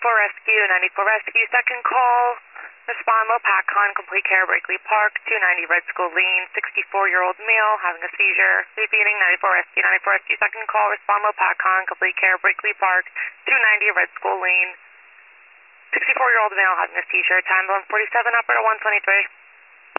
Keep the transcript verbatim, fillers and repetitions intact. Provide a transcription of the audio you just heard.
ninety-four Rescue, ninety-four Rescue, second call. Respond low Pacon, complete care, Brakely Park, two ninety Red School Lane, sixty-four-year-old male having a seizure. Repeating, ninety-four Rescue, ninety-four Rescue, second call. Respond low Pacon, complete care, Brakely Park, two ninety Red School Lane, sixty-four-year-old male having a seizure. Time eleven forty-seven, operator one twenty-three.